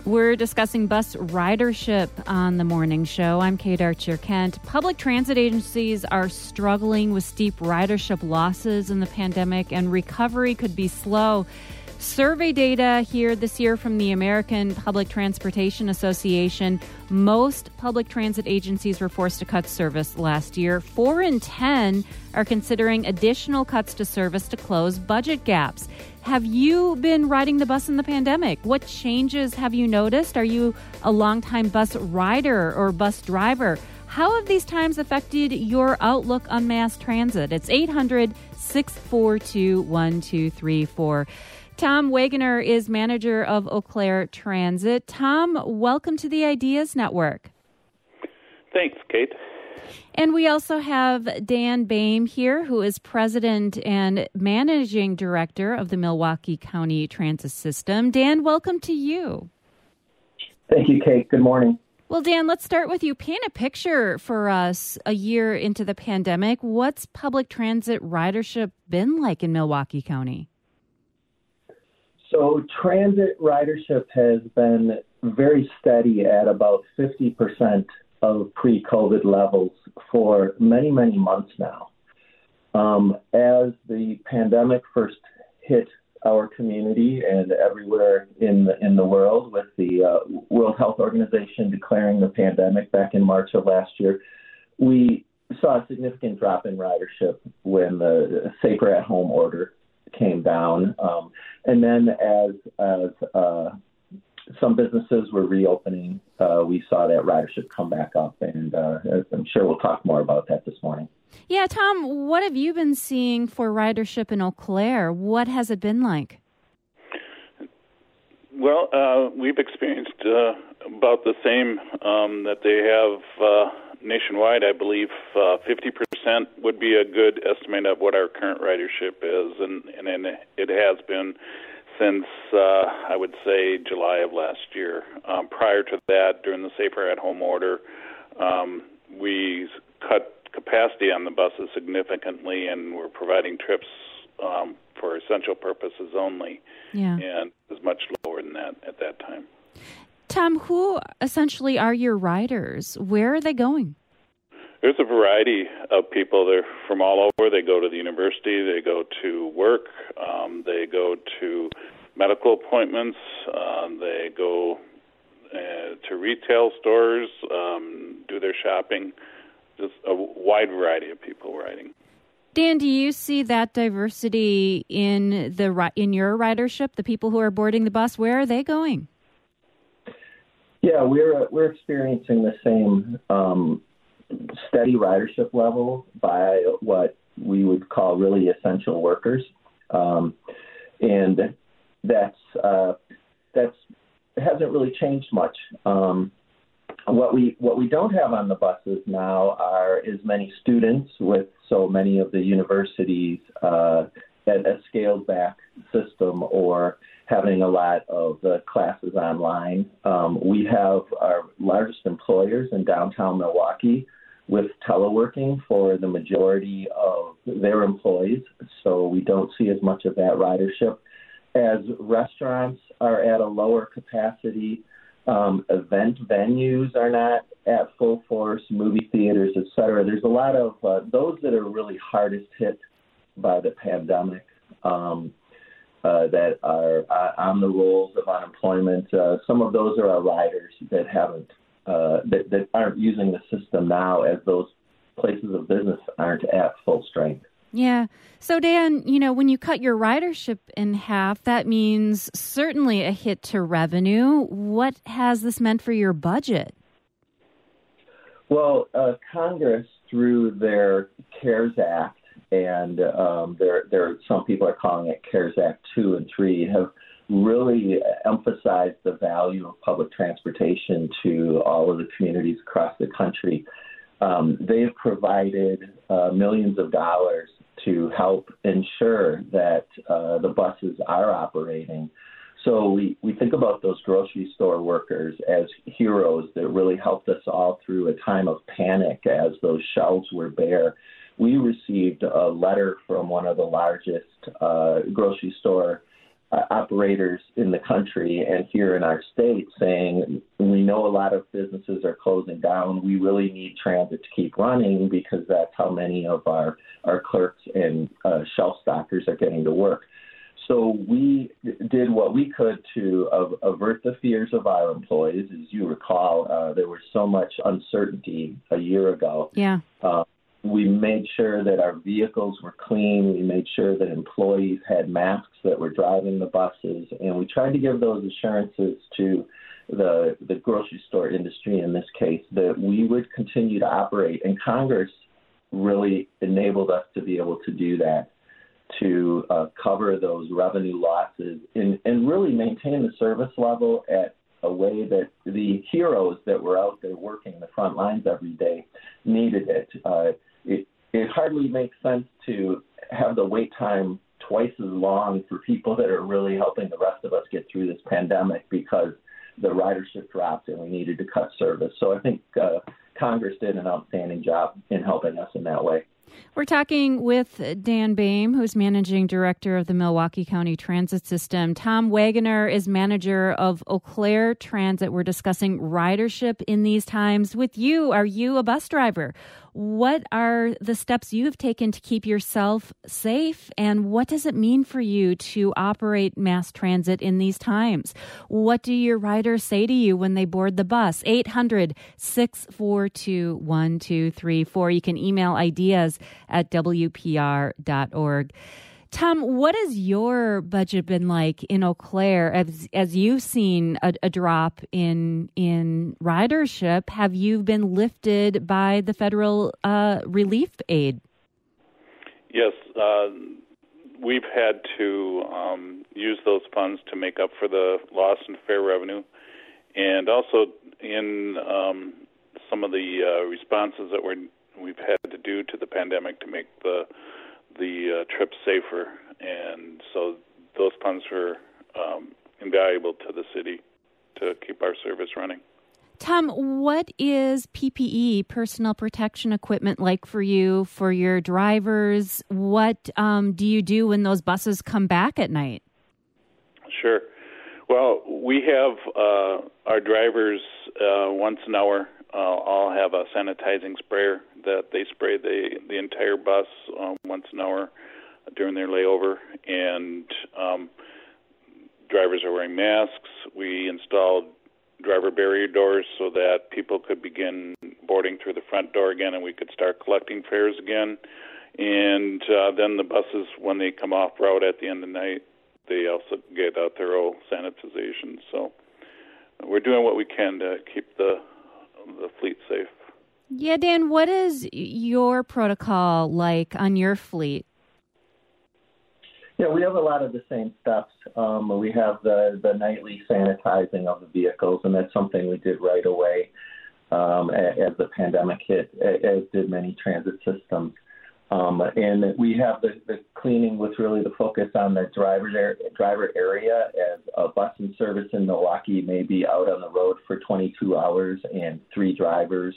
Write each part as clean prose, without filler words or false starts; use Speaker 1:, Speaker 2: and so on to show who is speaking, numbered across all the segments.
Speaker 1: We're discussing bus ridership on the morning show. I'm Kate Archer-Kent. Public transit agencies are struggling with steep ridership losses in the pandemic, and recovery could be slow. Survey data here this year from the American Public Transportation Association. Most public transit agencies were forced to cut service last year. 4 in 10 are considering additional cuts to service to close budget gaps. Have you been riding the bus in the pandemic? What changes have you noticed? Are you a longtime bus rider or bus driver? How have these times affected your outlook on mass transit? It's 800-642-1234. Tom Wagoner is manager of Eau Claire Transit. Tom, welcome to the Ideas Network.
Speaker 2: Thanks, Kate.
Speaker 1: And we also have Dan Boehm here, who is president and managing director of the Milwaukee County Transit System. Dan, welcome to you.
Speaker 3: Thank you, Kate. Good morning.
Speaker 1: Well, Dan, let's start with you. Paint a picture for us a year into the pandemic. What's public transit ridership been like in Milwaukee County?
Speaker 3: So transit ridership has been very steady at about 50% of pre-COVID levels for many, many months now. As the pandemic first hit our community and everywhere in the world, with the World Health Organization declaring the pandemic back in March of last year, we saw a significant drop in ridership when the Safer at Home order came down. And then as some businesses were reopening, we saw that ridership come back up, and I'm sure we'll talk more about that this morning.
Speaker 1: Yeah, Tom, what have you been seeing for ridership in Eau Claire? What has it been like?
Speaker 2: Well, we've experienced about the same that they have nationwide. I believe 50% would be a good estimate of what our current ridership is, and it has been since, I would say, July of last year. Prior to that, during the Safer at Home order, we cut capacity on the buses significantly, and we're providing trips for essential purposes only.
Speaker 1: Yeah.
Speaker 2: And it was much lower than that at that time.
Speaker 1: Tom, who essentially are your riders? Where are they going?
Speaker 2: There's a variety of people. They're from all over. They go to the university. They go to work. They go to medical appointments. They go to retail stores, do their shopping. Just a wide variety of people riding.
Speaker 1: Dan, do you see that diversity in your ridership? The people who are boarding the bus, where are they going?
Speaker 3: Yeah, we're experiencing the same steady ridership level by what we would call really essential workers, and that's hasn't really changed much. What we don't have on the buses now are as many students, with so many of the universities at a scaled back system or having a lot of the classes online. We have our largest employers in downtown Milwaukee with teleworking for the majority of their employees, so we don't see as much of that ridership. As restaurants are at a lower capacity, event venues are not at full force, movie theaters, et cetera. There's a lot of those that are really hardest hit by the pandemic that are on the rolls of unemployment. Some of those are our riders that haven't that aren't using the system now, as those places of business aren't at full strength.
Speaker 1: Yeah. So, Dan, when you cut your ridership in half, that means certainly a hit to revenue. What has this meant for your budget?
Speaker 3: Well, Congress, through their CARES Act, and some people are calling it CARES Act 2 and 3, have really emphasized the value of public transportation to all of the communities across the country. They've provided millions of dollars to help ensure that the buses are operating. So we think about those grocery store workers as heroes that really helped us all through a time of panic as those shelves were bare. We received a letter from one of the largest grocery store operators in the country and here in our state saying, we know a lot of businesses are closing down. We really need transit to keep running because that's how many of our clerks and shelf stockers are getting to work. So we did what we could to avert the fears of our employees. As you recall, there was so much uncertainty a year ago.
Speaker 1: Yeah.
Speaker 3: We made sure that our vehicles were clean. We made sure that employees had masks that were driving the buses. And we tried to give those assurances to the grocery store industry in this case that we would continue to operate. And Congress really enabled us to be able to do that, to cover those revenue losses and really maintain the service level at a way that the heroes that were out there working the front lines every day needed it. It hardly makes sense to have the wait time twice as long for people that are really helping the rest of us get through this pandemic because the ridership dropped and we needed to cut service. So I think Congress did an outstanding job in helping us in that way.
Speaker 1: We're talking with Dan Boehm, who's Managing Director of the Milwaukee County Transit System. Tom Wagoner is manager of Eau Claire Transit. We're discussing ridership in these times. With you, are you a bus driver? What are the steps you've taken to keep yourself safe? And what does it mean for you to operate mass transit in these times? What do your riders say to you when they board the bus? 800-642-1234. You can email ideas at WPR.org. Tom, what has your budget been like in Eau Claire as you've seen a drop in ridership? Have you been lifted by the federal relief aid?
Speaker 2: Yes, we've had to use those funds to make up for the loss in fare revenue, and also in some of the responses that we've had to do to the pandemic to make the trip safer, and so those funds were invaluable to the city to keep our service running.
Speaker 1: Tom, what is PPE, personal protection equipment, like for you, for your drivers? What do you do when those buses come back at night? Sure.
Speaker 2: Well, we have our drivers once an hour all have a sanitizing sprayer that they spray the entire bus once an hour during their layover, and drivers are wearing masks. We installed driver barrier doors so that people could begin boarding through the front door again and we could start collecting fares again. And then the buses, when they come off route at the end of the night, they also get out their own sanitization. So we're doing what we can to keep the fleet safe.
Speaker 1: Yeah, Dan, what is your protocol like on your fleet?
Speaker 3: Yeah, we have a lot of the same steps. We have the nightly sanitizing of the vehicles, and that's something we did right away as the pandemic hit, as did many transit systems. And we have the cleaning with really the focus on the driver area, as a bus in service in Milwaukee may be out on the road for 22 hours and 3 drivers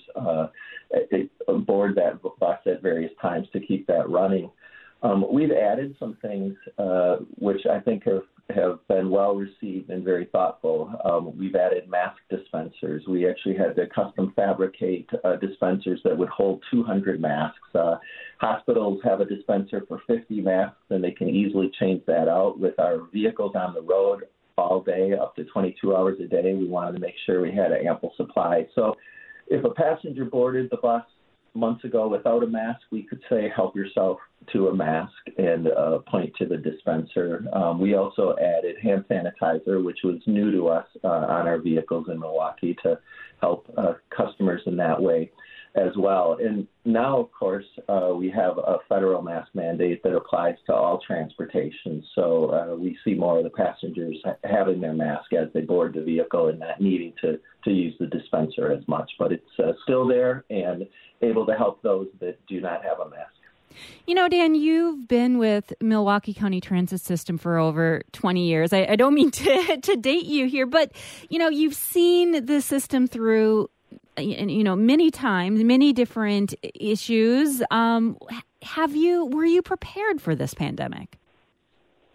Speaker 3: board that bus at various times to keep that running. We've added some things which I think have been well received and very thoughtful. We've added mask dispensers. We actually had to custom fabricate dispensers that would hold 200 masks. Hospitals have a dispenser for 50 masks, and they can easily change that out. With our vehicles on the road all day, up to 22 hours a day, we wanted to make sure we had an ample supply. So if a passenger boarded the bus months ago without a mask, we could say, help yourself to a mask and point to the dispenser. We also added hand sanitizer, which was new to us on our vehicles in Milwaukee, to help customers in that way as well. And now, of course, we have a federal mask mandate that applies to all transportation. So we see more of the passengers having their mask as they board the vehicle and not needing to use the dispenser as much. But it's still there and able to help those that do not have a mask.
Speaker 1: You know, Dan, you've been with Milwaukee County Transit System for over 20 years. I don't mean to date you here, but, you know, you've seen the system through, you know, many times, many different issues. Were you prepared for this pandemic?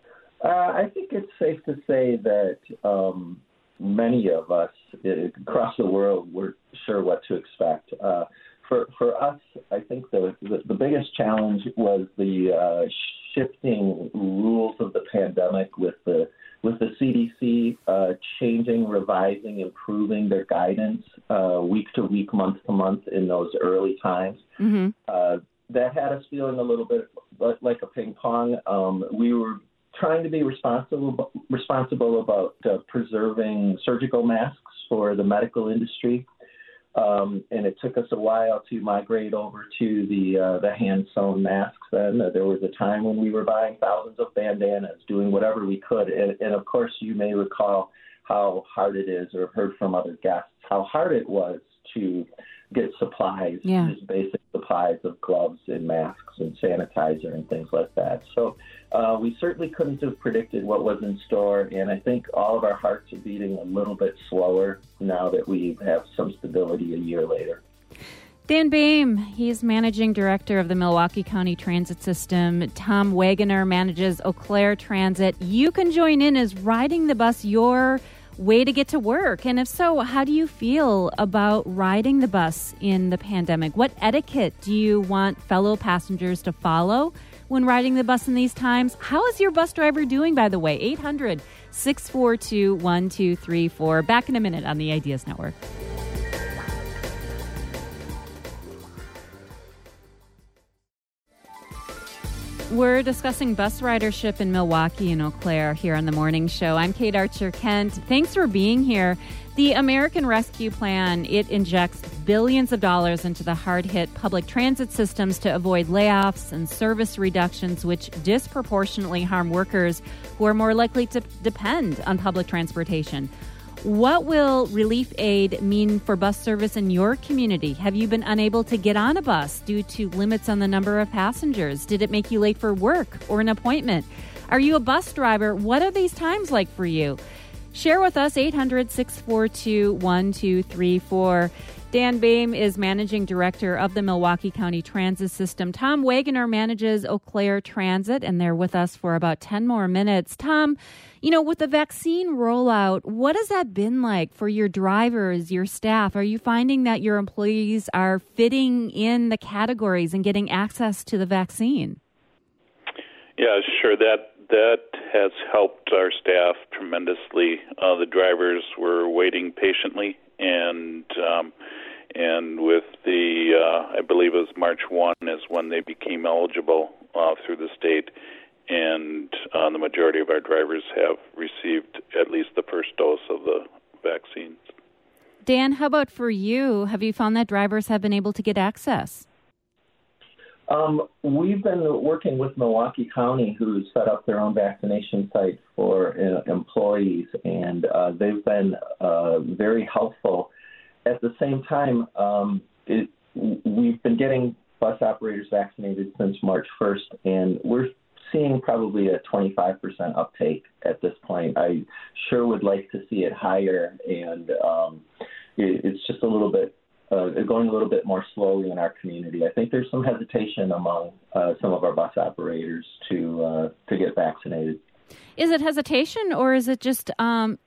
Speaker 3: I think it's safe to say that many of us across the world were sure what to expect. For us, I think the biggest challenge was the shifting rules of the pandemic with the CDC changing, revising, improving their guidance week to week, month to month in those early times. Mm-hmm. That had us feeling a little bit like a ping pong. We were trying to be responsible about preserving surgical masks for the medical industry. And it took us a while to migrate over to the hand-sewn masks then. There was a time when we were buying thousands of bandanas, doing whatever we could. And of course, you may recall how hard it is, or have heard from other guests, how hard it was to get supplies, just basic supplies of gloves and masks and sanitizer and things like that. So we certainly couldn't have predicted what was in store, and I think all of our hearts are beating a little bit slower now that we have some stability a year later.
Speaker 1: Dan Boehm, he's managing director of the Milwaukee County Transit System. Tom Wagoner manages Eau Claire Transit. You can join in as riding the bus your way to get to work. And if so, how do you feel about riding the bus in the pandemic? What etiquette do you want fellow passengers to follow when riding the bus in these times? How is your bus driver doing, by the way? 800-642-1234. Back in a minute on the Ideas Network. We're discussing bus ridership in Milwaukee and Eau Claire here on the Morning Show. I'm Kate Archer-Kent. Thanks for being here. The American Rescue Plan, it injects billions of dollars into the hard-hit public transit systems to avoid layoffs and service reductions, which disproportionately harm workers who are more likely to depend on public transportation. What will relief aid mean for bus service in your community? Have you been unable to get on a bus due to limits on the number of passengers? Did it make you late for work or an appointment? Are you a bus driver? What are these times like for you? Share with us, 800-642-1234. Dan Boehm is managing director of the Milwaukee County Transit System. Tom Wagoner manages Eau Claire Transit, and they're with us for about 10 more minutes. Tom, with the vaccine rollout, what has that been like for your drivers, your staff? Are you finding that your employees are fitting in the categories and getting access to the vaccine?
Speaker 2: Yeah, sure. That has helped our staff tremendously. The drivers were waiting patiently, and with the, I believe it was March 1 is when they became eligible through the state, and the majority of our drivers have received at least the first dose of the vaccines.
Speaker 1: Dan, how about for you? Have you found that drivers have been able to get access?
Speaker 3: We've been working with Milwaukee County, who set up their own vaccination site for employees, and they've been very helpful. At the same time, we've been getting bus operators vaccinated since March 1st, and we're seeing probably a 25% uptake at this point. I sure would like to see it higher, and it's just a little bit going a little bit more slowly in our community. I think there's some hesitation among some of our bus operators to get vaccinated.
Speaker 1: Is it hesitation, or is it just an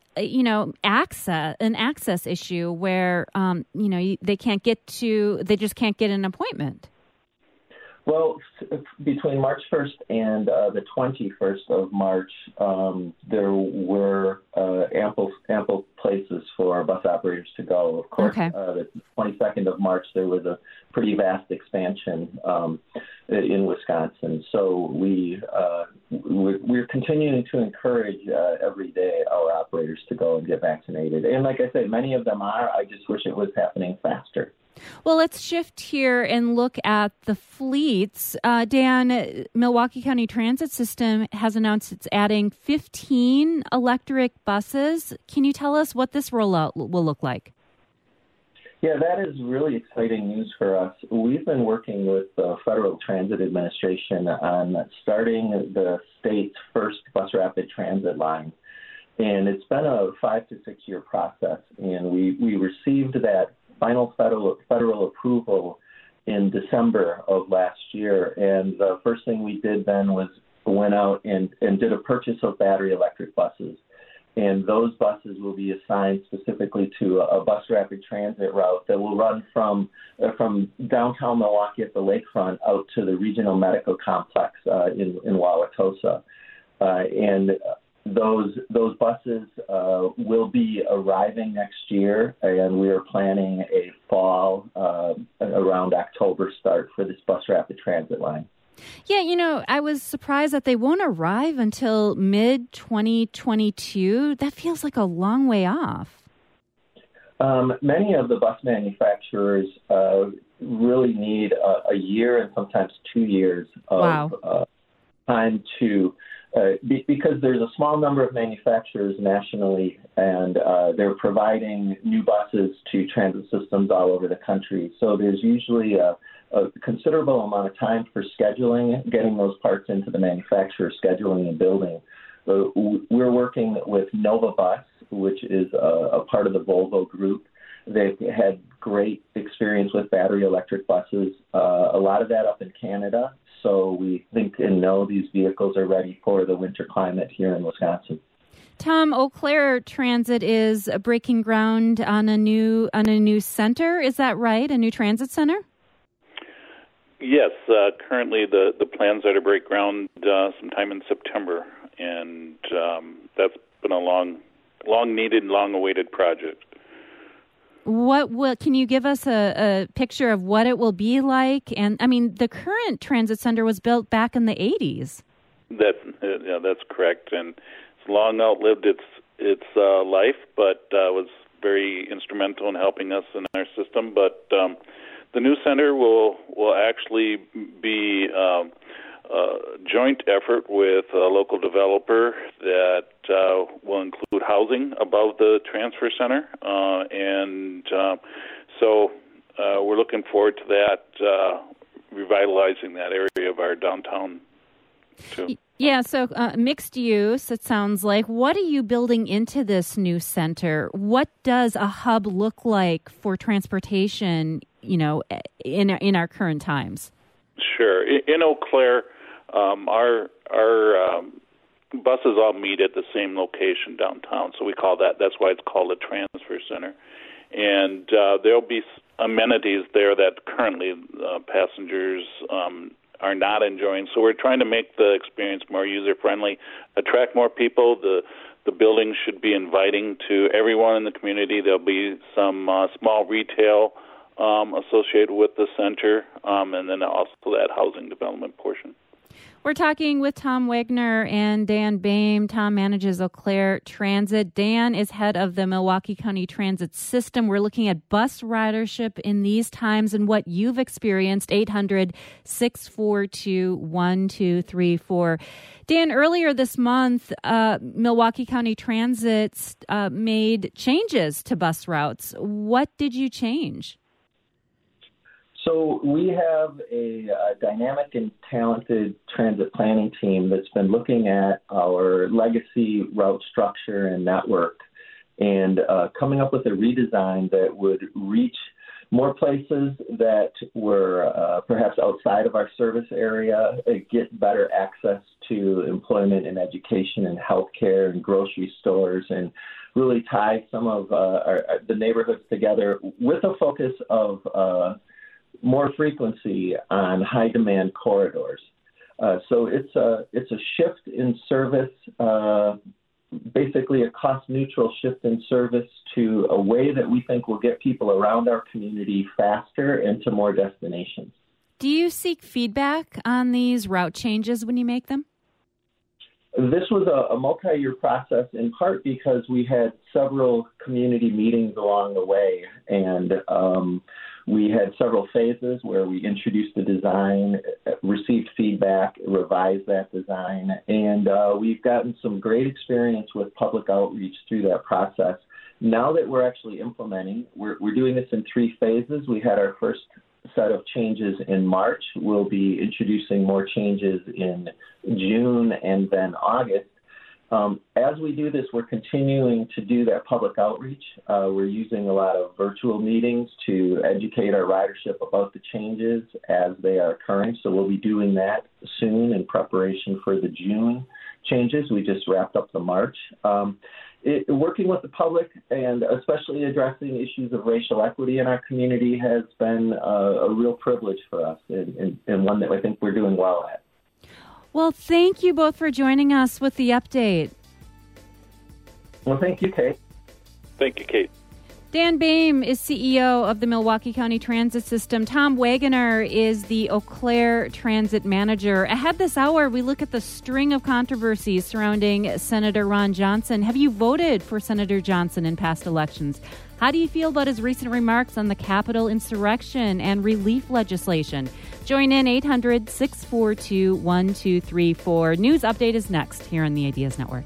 Speaker 1: access issue where they just can't get an appointment?
Speaker 3: Well, between March 1st and the 21st of March, there were ample places for our bus operators to go. Of course, the 22nd of March, there was a pretty vast expansion in Wisconsin. So we're continuing to encourage every day our operators to go and get vaccinated. And like I said, many of them are. I just wish it was happening faster.
Speaker 1: Well, let's shift here and look at the fleets. Dan, Milwaukee County Transit System has announced it's adding 15 electric buses. Can you tell us what this rollout will look like?
Speaker 3: Yeah, that is really exciting news for us. We've been working with the Federal Transit Administration on starting the state's first bus rapid transit line. And it's been a 5 to 6 year process. And we received that final federal approval in December of last year, and the first thing we did then was went out and did a purchase of battery electric buses. And those buses will be assigned specifically to a bus rapid transit route that will run from downtown Milwaukee at the lakefront out to the regional medical complex in Wauwatosa. And those buses will be arriving next year, and we are planning a fall around October start for this bus rapid transit line.
Speaker 1: Yeah, I was surprised that they won't arrive until mid-2022. That feels like a long way off.
Speaker 3: Many of the bus manufacturers really need a year and sometimes 2 years of time to because there's a small number of manufacturers nationally, and they're providing new buses to transit systems all over the country. So there's usually a considerable amount of time for scheduling, getting those parts into the manufacturer, scheduling and building. We're working with Nova Bus, which is a part of the Volvo Group. They've had great experience with battery electric buses, a lot of that up in Canada. So we think and know these vehicles are ready for the winter climate here in Wisconsin.
Speaker 1: Tom, Eau Claire Transit is breaking ground on a new center. Is that right? A new transit center?
Speaker 2: Yes. Currently, the plans are to break ground sometime in September, and that's been a long needed, long awaited project.
Speaker 1: Can you give us a picture of what it will be like? And I mean, the current transit center was built back in the 80s.
Speaker 2: That's correct, and it's long outlived its life, but was very instrumental in helping us in our system. But the new center will actually be a joint effort with a local developer that will include housing above the transfer center, and so we're looking forward to that, revitalizing that area of our downtown too.
Speaker 1: Yeah, so mixed use, it sounds like. What are you building into this new center? What does a hub look like for transportation, in our current times?
Speaker 2: Sure. In Eau Claire, our buses all meet at the same location downtown, so we call that's why it's called a transfer center. And there'll be amenities there that currently passengers are not enjoying. So we're trying to make the experience more user-friendly, attract more people. The building should be inviting to everyone in the community. There'll be some small retail associated with the center, and then also that housing development portion.
Speaker 1: We're talking with Tom Wagner and Dan Boehm. Tom manages Eau Claire Transit. Dan is head of the Milwaukee County Transit System. We're looking at bus ridership in these times and what you've experienced. 800-642-1234. Dan, earlier this month, Milwaukee County Transit made changes to bus routes. What did you change?
Speaker 3: So we have a dynamic and talented transit planning team that's been looking at our legacy route structure and network and coming up with a redesign that would reach more places that were perhaps outside of our service area, get better access to employment and education and healthcare and grocery stores, and really tie some of the neighborhoods together with a focus of more frequency on high-demand corridors. So it's a shift in service, basically a cost-neutral shift in service to a way that we think will get people around our community faster and to more destinations.
Speaker 1: Do you seek feedback on these route changes when you make them?
Speaker 3: This was a multi-year process, in part because we had several community meetings along the way, and we had several phases where we introduced the design, received feedback, revised that design, and we've gotten some great experience with public outreach through that process. Now that we're actually implementing, we're doing this in 3 phases. We had our first set of changes in March. We'll be introducing more changes in June and then August. As we do this, we're continuing to do that public outreach. We're using a lot of virtual meetings to educate our ridership about the changes as they are occurring. So we'll be doing that soon in preparation for the June changes. We just wrapped up the March. Working with the public and especially addressing issues of racial equity in our community has been a real privilege for us and one that I think we're doing well at.
Speaker 1: Well, thank you both for joining us with the update.
Speaker 3: Well, thank you, Kate.
Speaker 2: Thank you, Kate.
Speaker 1: Dan Boehm is CEO of the Milwaukee County Transit System. Tom Wagoner is the Eau Claire Transit Manager. Ahead this hour, we look at the string of controversies surrounding Senator Ron Johnson. Have you voted for Senator Johnson in past elections? How do you feel about his recent remarks on the Capitol insurrection and relief legislation? Join in 800-642-1234. News Update is next here on the Ideas Network.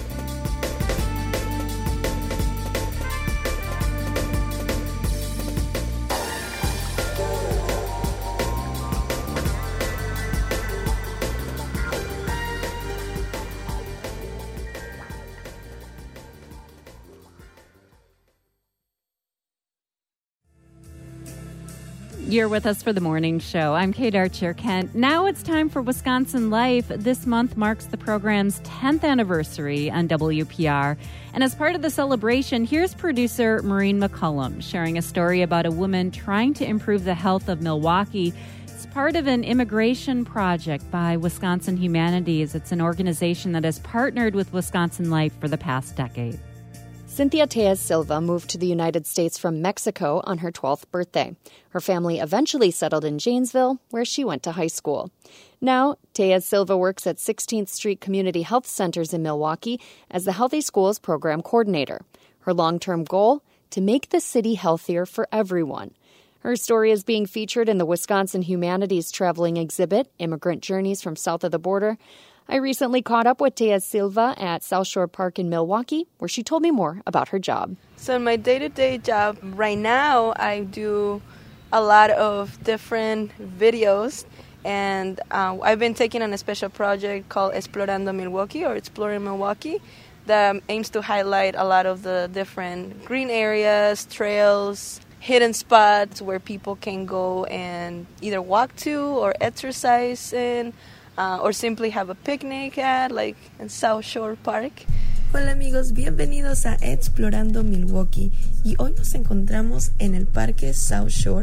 Speaker 1: You're with us for the morning show. I'm Kate Archer-Kent. Now it's time for Wisconsin Life. This month marks the program's 10th anniversary on WPR. And as part of the celebration, here's producer Maureen McCullum sharing a story about a woman trying to improve the health of Milwaukee. It's part of an immigration project by Wisconsin Humanities. It's an organization that has partnered with Wisconsin Life for the past decade.
Speaker 4: Cynthia Tejas Silva moved to the United States from Mexico on her 12th birthday. Her family eventually settled in Janesville, where she went to high school. Now, Tejas Silva works at 16th Street Community Health Centers in Milwaukee as the Healthy Schools Program Coordinator. Her long-term goal? To make the city healthier for everyone. Her story is being featured in the Wisconsin Humanities traveling exhibit, Immigrant Journeys from South of the Border. I recently caught up with Tejas Silva at South Shore Park in Milwaukee, where she told me more about her job.
Speaker 5: So in my day-to-day job right now, I do a lot of different videos, and I've been taking on a special project called Explorando Milwaukee, or Exploring Milwaukee, that aims to highlight a lot of the different green areas, trails, hidden spots where people can go and either walk to or exercise in, or simply have a picnic at, like in South Shore Park.
Speaker 6: Hola amigos, bienvenidos a Explorando Milwaukee, y hoy nos encontramos en el Parque South Shore.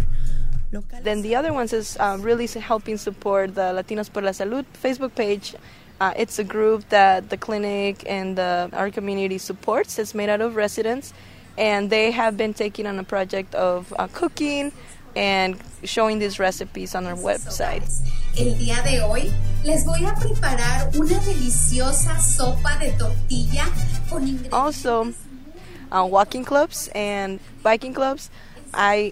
Speaker 5: Then the other ones is really helping support the Latinos por la Salud Facebook page. It's a group that the clinic and our community supports. It's made out of residents, and they have been taking on a project of cooking and showing these recipes on their website.
Speaker 7: El día de hoy les voy a preparar una deliciosa sopa de tortilla con ingredientes.
Speaker 5: Also, walking clubs and biking clubs. I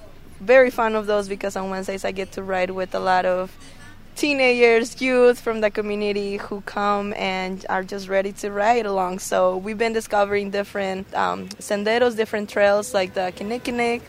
Speaker 5: very fond of those because on Wednesdays I get to ride with a lot of teenagers, youth from the community who come and are just ready to ride along. So we've been discovering different senderos, different trails like the Kinnikinnick.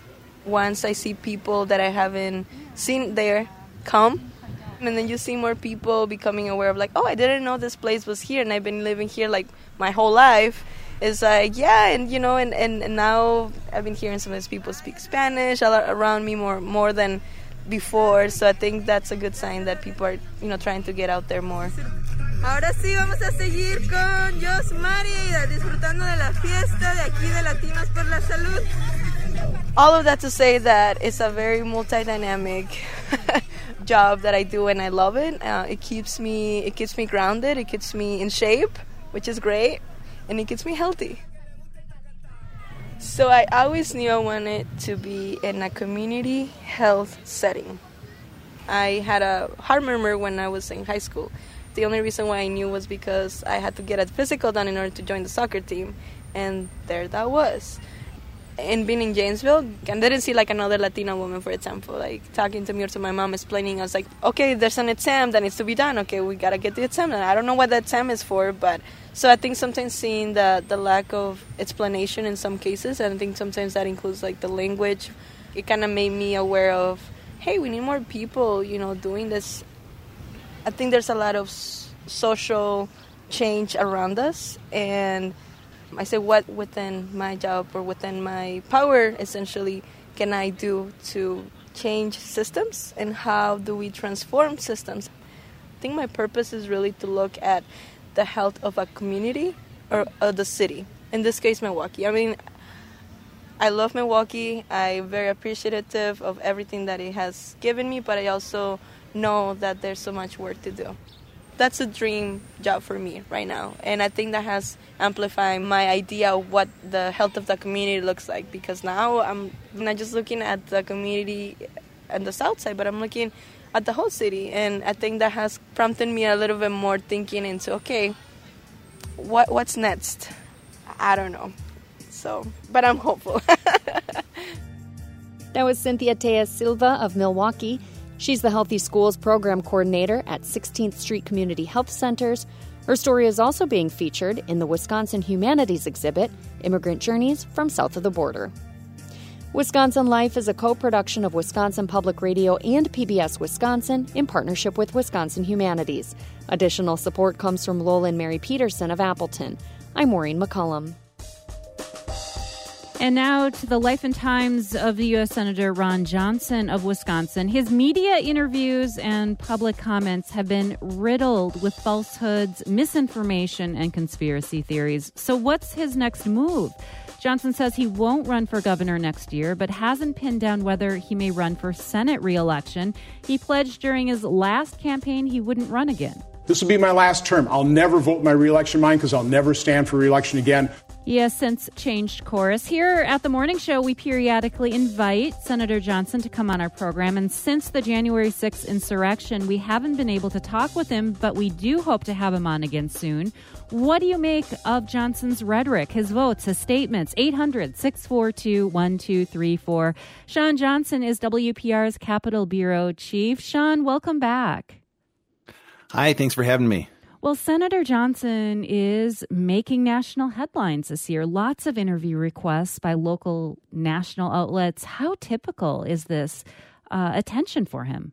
Speaker 5: Once I see people that I haven't seen there come, and then you see more people becoming aware of like, oh, I didn't know this place was here, and I've been living here like my whole life. It's like, yeah, and you know, and now I've been hearing some of these people speak Spanish around me more than before, so I think that's a good sign that people are, you know, trying to get out there more.
Speaker 6: Ahora sí vamos a seguir con Josmar y Aida, disfrutando de la fiesta de aquí de Latinos por la Salud.
Speaker 5: All of that to say that it's a very multi-dynamic job that I do, and I love it. It keeps me grounded, it keeps me in shape, which is great, and it keeps me healthy. So I always knew I wanted to be in a community health setting. I had a heart murmur when I was in high school. The only reason why I knew was because I had to get a physical done in order to join the soccer team, and there that was. And being in Janesville, I didn't see like another Latina woman, for example, like talking to me or to my mom, explaining. I was like, okay, there's an exam that needs to be done. Okay, we got to get the exam done. I don't know what the exam is for, but so I think sometimes seeing the lack of explanation in some cases, and I think sometimes that includes like the language, it kind of made me aware of, hey, we need more people, you know, doing this. I think there's a lot of social change around us. And I say, what within my job or within my power, essentially, can I do to change systems, and how do we transform systems? I think my purpose is really to look at the health of a community or the city. In this case, Milwaukee. I mean, I love Milwaukee. I'm very appreciative of everything that it has given me, but I also know that there's so much work to do. That's a dream job for me right now. And I think that has amplified my idea of what the health of the community looks like, because now I'm not just looking at the community on the south side, but I'm looking at the whole city. And I think that has prompted me a little bit more thinking into, okay, what's next? I don't know. So, but I'm hopeful.
Speaker 4: That was Cynthia Tejas Silva of Milwaukee. She's the Healthy Schools Program Coordinator at 16th Street Community Health Centers. Her story is also being featured in the Wisconsin Humanities exhibit, Immigrant Journeys from South of the Border. Wisconsin Life is a co-production of Wisconsin Public Radio and PBS Wisconsin in partnership with Wisconsin Humanities. Additional support comes from Lola and Mary Peterson of Appleton. I'm Maureen McCullum.
Speaker 1: And now to the life and times of the U.S. Senator Ron Johnson of Wisconsin. His media interviews and public comments have been riddled with falsehoods, misinformation, and conspiracy theories. So what's his next move? Johnson says he won't run for governor next year, but hasn't pinned down whether he may run for Senate re-election. He pledged during his last campaign he wouldn't run again.
Speaker 8: This will be my last term. I'll never vote my re-election mind because I'll never stand for re-election again.
Speaker 1: He has since changed course. Here at the Morning Show, we periodically invite Senator Johnson to come on our program. And since the January 6th insurrection, we haven't been able to talk with him, but we do hope to have him on again soon. What do you make of Johnson's rhetoric, his votes, his statements? 800-642-1234. Sean Johnson is WPR's Capitol Bureau Chief. Sean, welcome back.
Speaker 9: Hi, thanks for having me.
Speaker 1: Well, Senator Johnson is making national headlines this year. Lots of interview requests by local national outlets. How typical is this attention for him?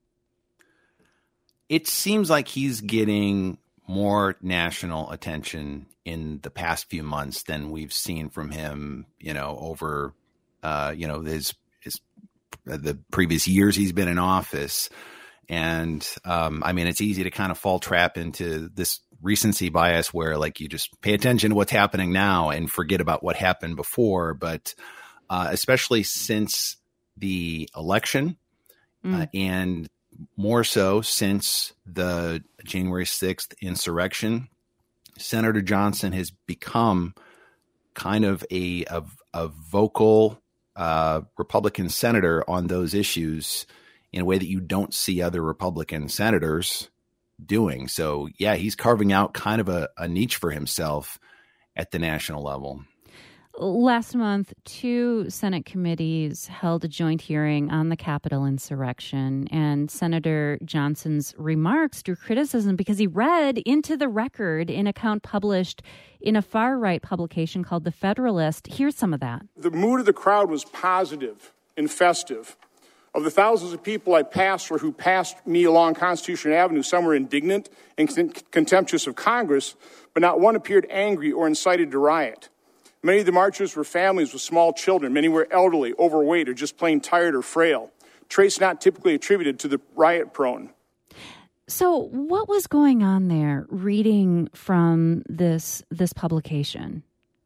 Speaker 9: It seems like he's getting more national attention in the past few months than we've seen from him, over, the previous years he's been in office. And, it's easy to kind of fall trap into this recency bias where you just pay attention to what's happening now and forget about what happened before. But especially since the election and more so since the January 6th insurrection, Senator Johnson has become kind of a vocal Republican senator on those issues in a way that you don't see other Republican senators doing. So, yeah, he's carving out kind of a niche for himself at the national level.
Speaker 1: Last month, 2 Senate committees held a joint hearing on the Capitol insurrection, and Senator Johnson's remarks drew criticism because he read into the record an account published in a far-right publication called The Federalist. Here's some of that.
Speaker 8: The mood of the crowd was positive and festive. Of the thousands of people I passed or who passed me along Constitution Avenue, some were indignant and contemptuous of Congress, but not one appeared angry or incited to riot. Many of the marchers were families with small children. Many were elderly, overweight, or just plain tired or frail, traits not typically attributed to the riot-prone.
Speaker 1: So what was going on there, reading from this publication?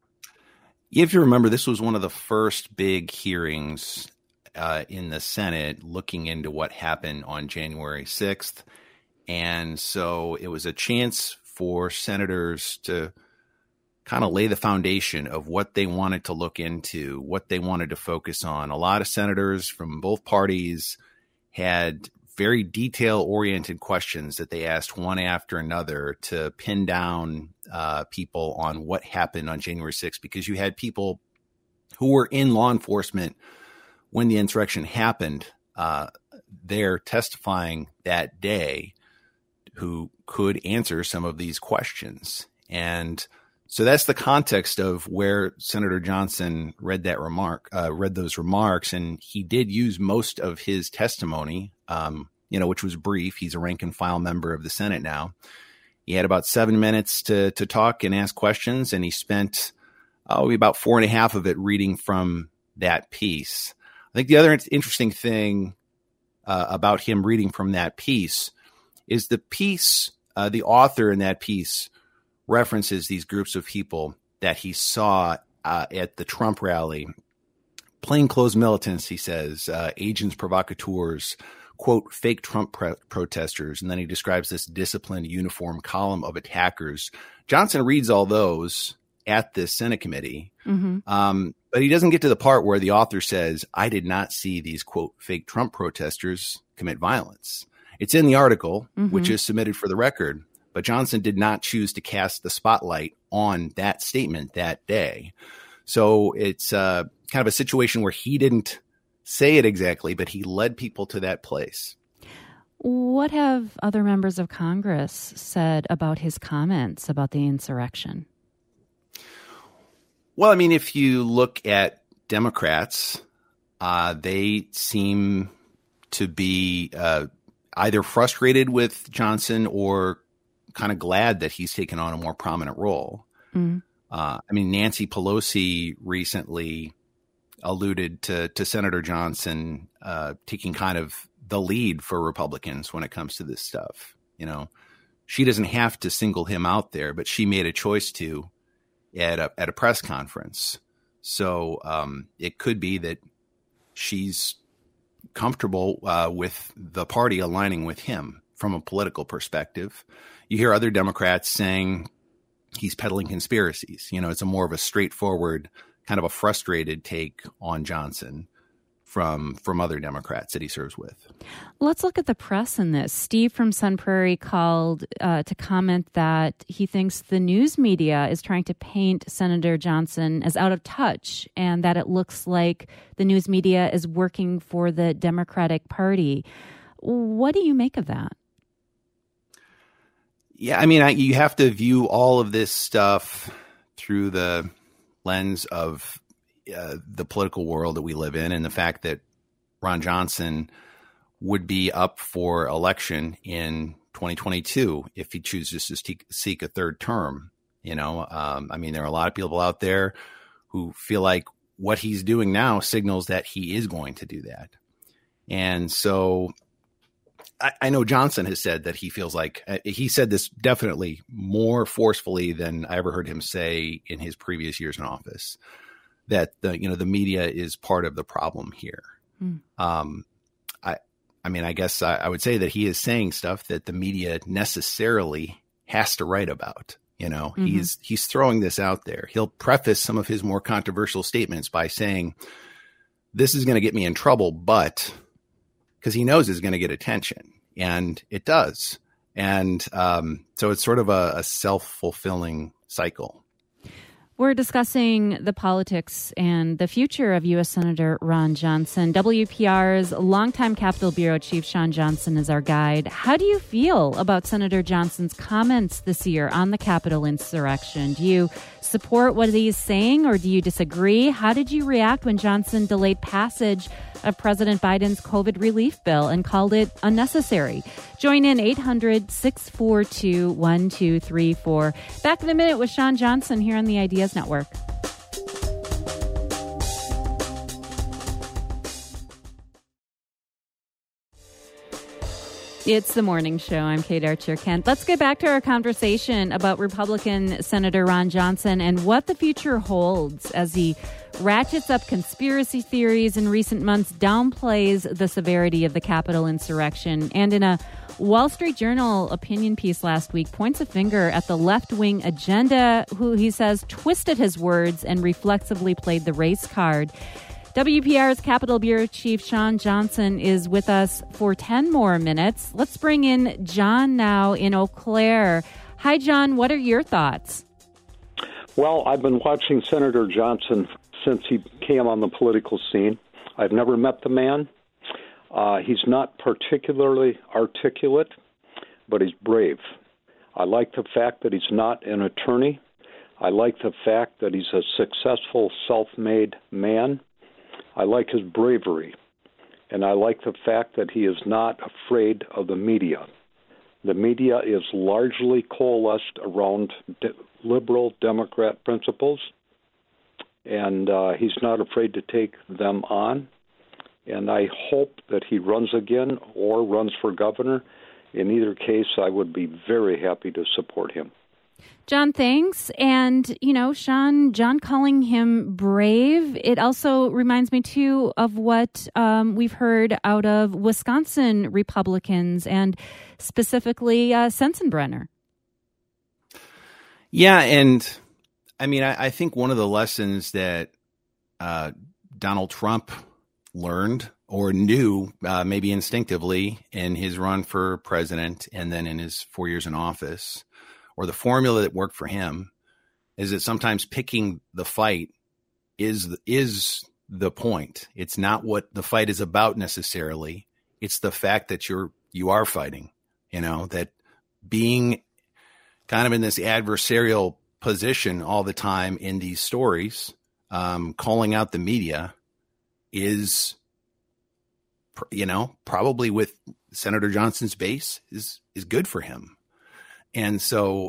Speaker 9: If you remember, this was one of the first big hearings in the Senate looking into what happened on January 6th. And so it was a chance for senators to kind of lay the foundation of what they wanted to look into, what they wanted to focus on. A lot of senators from both parties had very detail-oriented questions that they asked one after another to pin down people on what happened on January 6th, because you had people who were in law enforcement when the insurrection happened, they're testifying that day, who could answer some of these questions. And so that's the context of where Senator Johnson read those remarks. And he did use most of his testimony, which was brief. He's a rank and file member of the Senate now. He had about 7 minutes to talk and ask questions, and he spent about 4.5 of it reading from that piece. I think the other interesting thing about him reading from that piece is the piece, the author in that piece references these groups of people that he saw at the Trump rally. Plainclothes militants, he says, agents provocateurs, quote, fake Trump protesters. And then he describes this disciplined, uniformed column of attackers. Johnson reads all those at the Senate committee. Mm-hmm. But he doesn't get to the part where the author says, I did not see these, quote, fake Trump protesters commit violence. It's in the article, mm-hmm. which is submitted for the record. But Johnson did not choose to cast the spotlight on that statement that day. So it's kind of a situation where he didn't say it exactly, but he led people to that place.
Speaker 1: What have other members of Congress said about his comments about the insurrection?
Speaker 9: Well, I mean, if you look at Democrats, they seem to be either frustrated with Johnson or kind of glad that he's taken on a more prominent role. Mm. I mean, Nancy Pelosi recently alluded to Senator Johnson taking kind of the lead for Republicans when it comes to this stuff. You know, she doesn't have to single him out there, but she made a choice to at a press conference. So it could be that she's comfortable with the party aligning with him from a political perspective. You hear other Democrats saying he's peddling conspiracies. You know, it's a more of a straightforward, kind of a frustrated take on Johnson from other Democrats that he serves with.
Speaker 1: Let's look at the press in this. Steve from Sun Prairie called to comment that he thinks the news media is trying to paint Senator Johnson as out of touch and that it looks like the news media is working for the Democratic Party. What do you make of that?
Speaker 9: Yeah, I mean, you have to view all of this stuff through the lens of the political world that we live in, and the fact that Ron Johnson would be up for election in 2022 if he chooses to seek a third term. You know, I mean, there are a lot of people out there who feel like what he's doing now signals that he is going to do that. And so I know Johnson has said that he feels like he said this definitely more forcefully than I ever heard him say in his previous years in office, that the media is part of the problem here. I mean, I guess I would say that he is saying stuff that the media necessarily has to write about. You know, mm-hmm. he's throwing this out there. He'll preface some of his more controversial statements by saying, this is going to get me in trouble, but because he knows it's going to get attention, and it does. And so it's sort of a self-fulfilling cycle.
Speaker 1: We're discussing the politics and the future of U.S. Senator Ron Johnson. WPR's longtime Capitol Bureau Chief Sean Johnson is our guide. How do you feel about Senator Johnson's comments this year on the Capitol insurrection? Do you support what he's saying, or do you disagree? How did you react when Johnson delayed passage of President Biden's COVID relief bill and called it unnecessary? Join in 800-642-1234. Back in a minute with Sean Johnson here on the Ideas Network. It's the morning show. I'm Kate Archer-Kent. Let's get back to our conversation about Republican Senator Ron Johnson and what the future holds as he ratchets up conspiracy theories in recent months, downplays the severity of the Capitol insurrection, and in a Wall Street Journal opinion piece last week points a finger at the left-wing agenda, who he says twisted his words and reflexively played the race card. WPR's Capitol Bureau Chief Sean Johnson is with us for 10 more minutes. Let's bring in John now in Eau Claire. Hi, John. What are your thoughts?
Speaker 10: Well, I've been watching Senator Johnson since he came on the political scene. I've never met the man. He's not particularly articulate, but he's brave. I like the fact that he's not an attorney. I like the fact that he's a successful, self-made man. I like his bravery, and I like the fact that he is not afraid of the media. The media is largely coalesced around liberal Democrat principles, and he's not afraid to take them on. And I hope that he runs again or runs for governor. In either case, I would be very happy to support him.
Speaker 1: John, thanks. And, Sean, John calling him brave. It also reminds me, too, of what we've heard out of Wisconsin Republicans and specifically Sensenbrenner.
Speaker 9: Yeah. And I think one of the lessons that Donald Trump learned or knew maybe instinctively in his run for president and then in his 4 years in office, or the formula that worked for him, is that sometimes picking the fight is the point. It's not what the fight is about necessarily. It's the fact that you are fighting, that being kind of in this adversarial position all the time in these stories, calling out the media is, probably with Senator Johnson's base is good for him. And so,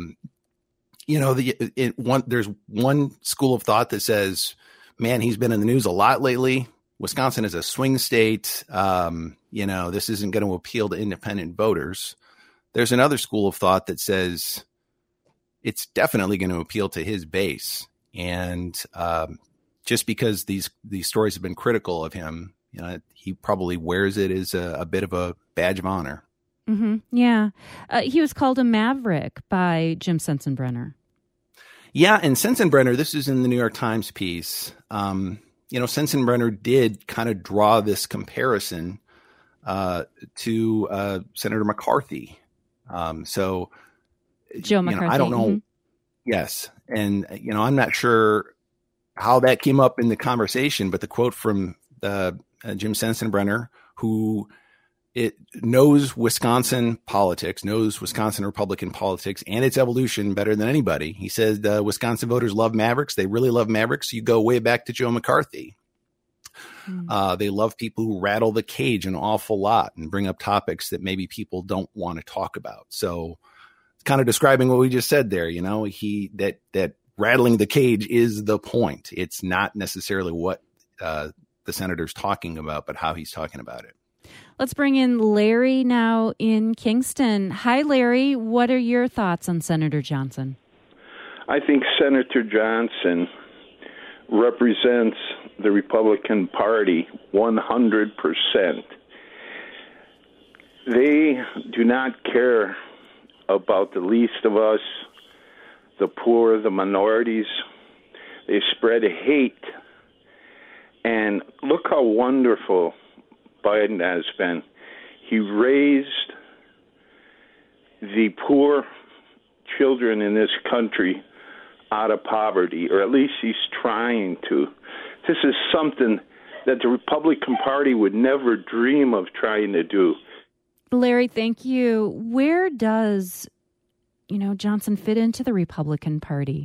Speaker 9: there's one school of thought that says, man, he's been in the news a lot lately. Wisconsin is a swing state. This isn't going to appeal to independent voters. There's another school of thought that says it's definitely going to appeal to his base. And just because these stories have been critical of him, he probably wears it as a bit of a badge of honor.
Speaker 1: Mm-hmm. Yeah. He was called a maverick by Jim Sensenbrenner.
Speaker 9: Yeah. And Sensenbrenner, this is in the New York Times piece. Sensenbrenner did kind of draw this comparison to Senator McCarthy.
Speaker 1: Joe McCarthy.
Speaker 9: I don't know. Mm-hmm. Yes. And, I'm not sure how that came up in the conversation, but the quote from Jim Sensenbrenner, who knows Wisconsin politics, knows Wisconsin Republican politics and its evolution better than anybody. He said, Wisconsin voters love Mavericks. They really love Mavericks. You go way back to Joe McCarthy. They love people who rattle the cage an awful lot and bring up topics that maybe people don't want to talk about. So it's kind of describing what we just said there. That rattling the cage is the point. It's not necessarily what the senator's talking about, but how he's talking about it.
Speaker 1: Let's bring in Larry now in Kingston. Hi, Larry. What are your thoughts on Senator Johnson?
Speaker 11: I think Senator Johnson represents the Republican Party 100%. They do not care about the least of us, the poor, the minorities. They spread hate. And look how wonderful Biden has been. He raised the poor children in this country out of poverty, or at least he's trying to. This is something that the Republican Party would never dream of trying to do.
Speaker 1: Larry, thank you. Where does, Johnson fit into the Republican Party?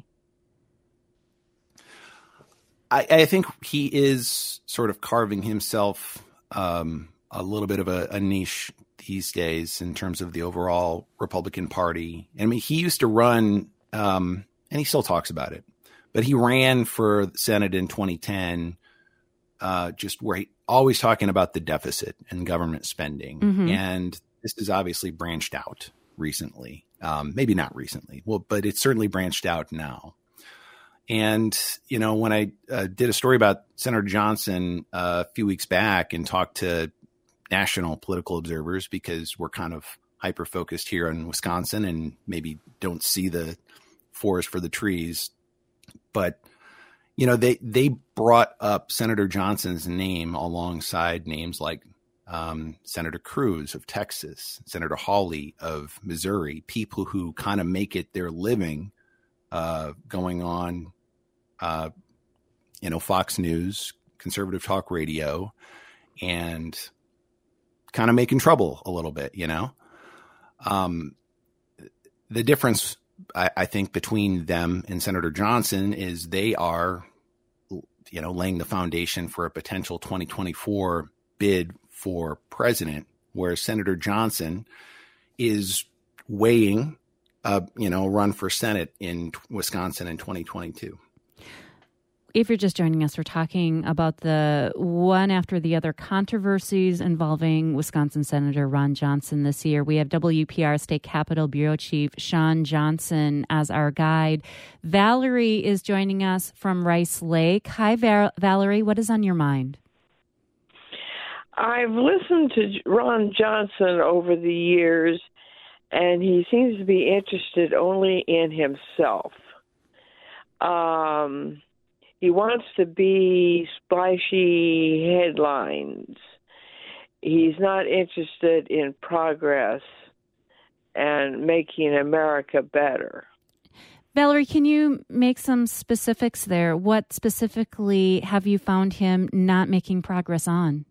Speaker 9: I think he is sort of carving himself a little bit of a niche these days in terms of the overall Republican Party. He used to run, and he still talks about it, but he ran for the Senate in 2010, just where he always talking about the deficit and government spending. Mm-hmm. And this is obviously branched out recently. Maybe not recently, but it's certainly branched out now. And, when I did a story about Senator Johnson a few weeks back and talked to national political observers, because we're kind of hyper-focused here in Wisconsin and maybe don't see the forest for the trees. But, they brought up Senator Johnson's name alongside names like Senator Cruz of Texas, Senator Hawley of Missouri, people who kind of make it their living going on Fox News, conservative talk radio, and kind of making trouble a little bit, The difference, I think, between them and Senator Johnson is they are, laying the foundation for a potential 2024 bid for president, whereas Senator Johnson is weighing, run for Senate in Wisconsin in 2022.
Speaker 1: If you're just joining us, we're talking about the one after the other controversies involving Wisconsin Senator Ron Johnson this year. We have WPR State Capitol Bureau Chief Shawn Johnson as our guide. Valerie is joining us from Rice Lake. Hi, Valerie. What is on your mind?
Speaker 12: I've listened to Ron Johnson over the years, and he seems to be interested only in himself. He wants to be splashy headlines. He's not interested in progress and making America better.
Speaker 1: Valerie, can you make some specifics there? What specifically have you found him not making progress on?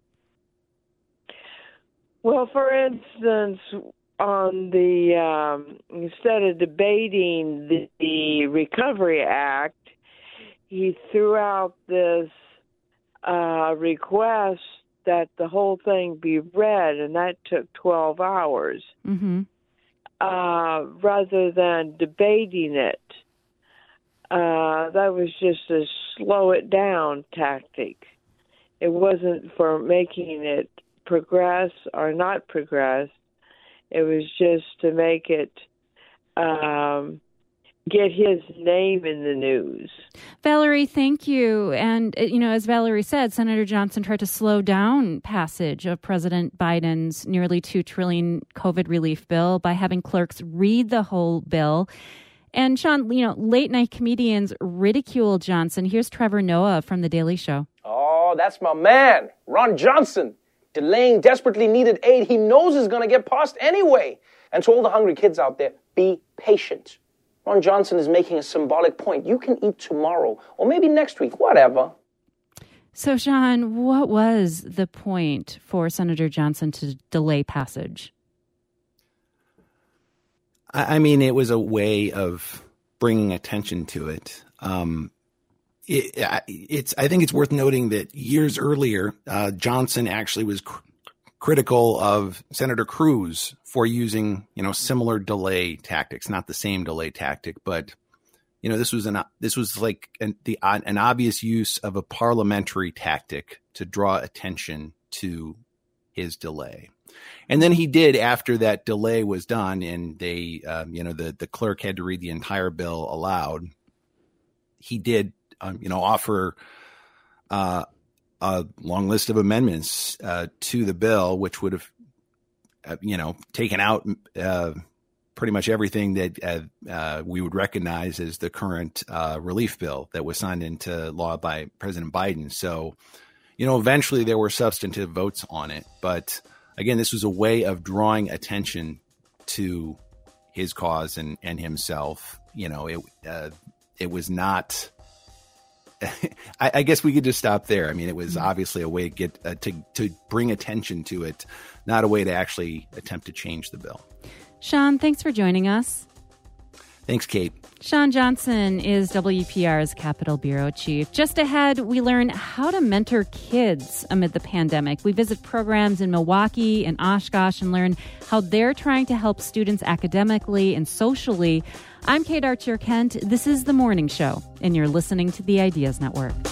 Speaker 12: Well, for instance, on the instead of debating the Recovery Act, he threw out this request that the whole thing be read, and that took 12 hours.
Speaker 1: Mm-hmm.
Speaker 12: Rather than debating it. That was just a slow it down tactic. It wasn't for making it progress or not progress. It was just to make it get his name in the news.
Speaker 1: Valerie, thank you. And, as Valerie said, Senator Johnson tried to slow down passage of President Biden's nearly $2 trillion COVID relief bill by having clerks read the whole bill. And, Shawn, late night comedians ridicule Johnson. Here's Trevor Noah from The Daily Show.
Speaker 13: Oh, that's my man, Ron Johnson, delaying desperately needed aid he knows is going to get passed anyway. And to all the hungry kids out there, be patient. Ron Johnson is making a symbolic point. You can eat tomorrow or maybe next week, whatever.
Speaker 1: So, Shawn, what was the point for Senator Johnson to delay passage?
Speaker 9: I mean, it was a way of bringing attention to it. I think it's worth noting that years earlier, Johnson actually was critical of Senator Cruz for using, similar delay tactics, not the same delay tactic, but, this was an obvious use of a parliamentary tactic to draw attention to his delay. And then he did, after that delay was done and they, the clerk had to read the entire bill aloud, he did, offer a long list of amendments to the bill, which would have, taken out pretty much everything that we would recognize as the current relief bill that was signed into law by President Biden. So, eventually there were substantive votes on it. But again, this was a way of drawing attention to his cause and himself. It was not. I guess we could just stop there. I mean, it was obviously a way to get to bring attention to it, not a way to actually attempt to change the bill.
Speaker 1: Shawn, thanks for joining us.
Speaker 9: Thanks, Kate.
Speaker 1: Shawn Johnson is WPR's Capitol Bureau Chief. Just ahead, we learn how to mentor kids amid the pandemic. We visit programs in Milwaukee and Oshkosh and learn how they're trying to help students academically and socially. I'm Kate Archer-Kent. This is The Morning Show, and you're listening to the Ideas Network.